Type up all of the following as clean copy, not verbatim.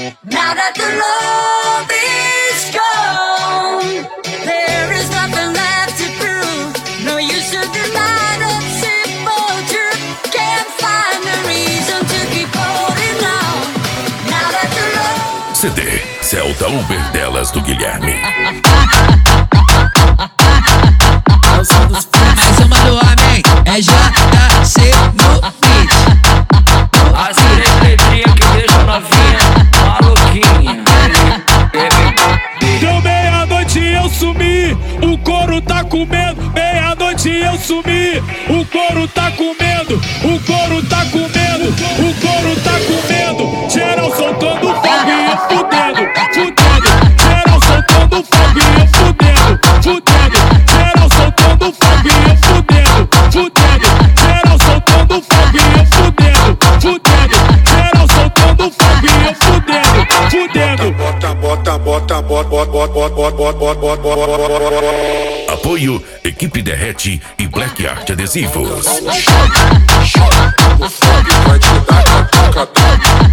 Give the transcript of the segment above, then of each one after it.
Now that the love is gone, there is nothing left to prove. No use to deny the simple truth. Can't find a reason to keep holding on. Now that the love... CD Celta Uber delas do Guilherme. Mais uma do homem, é JC no beat. As três letrinhas que deixam novinha maluquinha. Deu meia-noite e eu sumi, o couro tá comendo. Meia-noite e eu sumi, o couro tá comendo. O couro tá comendo, o couro tá comendo. Geral soltando fogo e eu fudendo, fudendo. Geral soltando fogo e eu fudendo, fudendo. Geral soltando fogo e eu fudendo, fudendo. Geral soltando fogo e eu fudendo, fudendo. Geral soltando fogo e eu fudendo, fudendo. Apoio Equipe Derrete e Black Art Adesivos. O fog vai te dar catucada.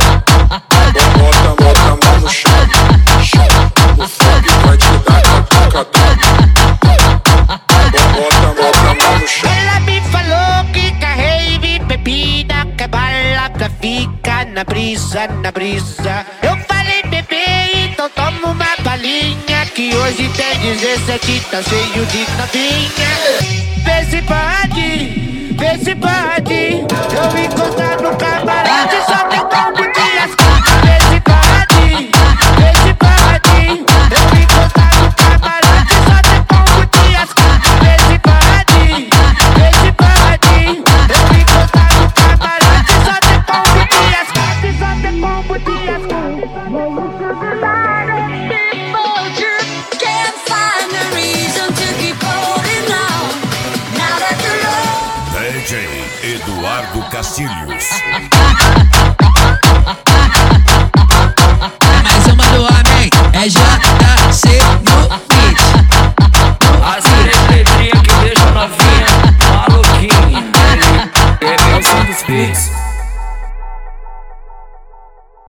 Bota a mão no chão. O fog vai te dar catucada. Bota a mão no chão. Ela me falou que carrei bebida, que bala pra ficar na brisa, na brisa. Eu falei, bebê, então toma uma balinha, que hoje tem 17, tá cheio de novinha. Vê se pode, vê se pode. Eu encostar no camarote, só tem como de ascar. Vê se pode, vê se pode. Eu encostar no camarote, só tem como de ascar. Vê se pode, vê se pode. Eu encostar no camarote, só tem como de ascar. Só tem como de ascar. Can't find a reason to keep holding on. Now that the love... DJ Eduardo Castilhos.